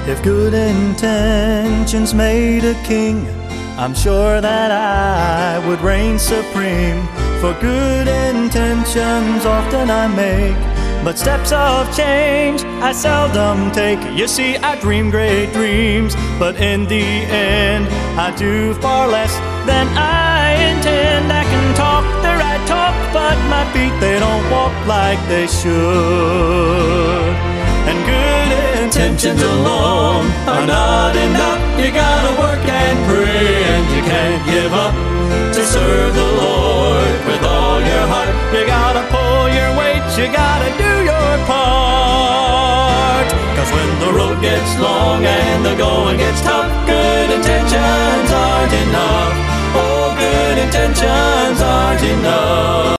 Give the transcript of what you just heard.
If good intentions made a king, I'm sure that I would reign supreme. For good intentions often I make, but steps of change I seldom take. You see, I dream great dreams, but in the end I do far less than I intend. I can talk the right talk, but my feet, they don't walk like they should. And good intentions alone are not enough. You gotta work and pray, and you can't give up to serve the Lord with all your heart. You gotta pull your weight, you gotta do your part. 'Cause when the road gets long and the going gets tough, good intentions aren't enough. Oh, good intentions aren't enough.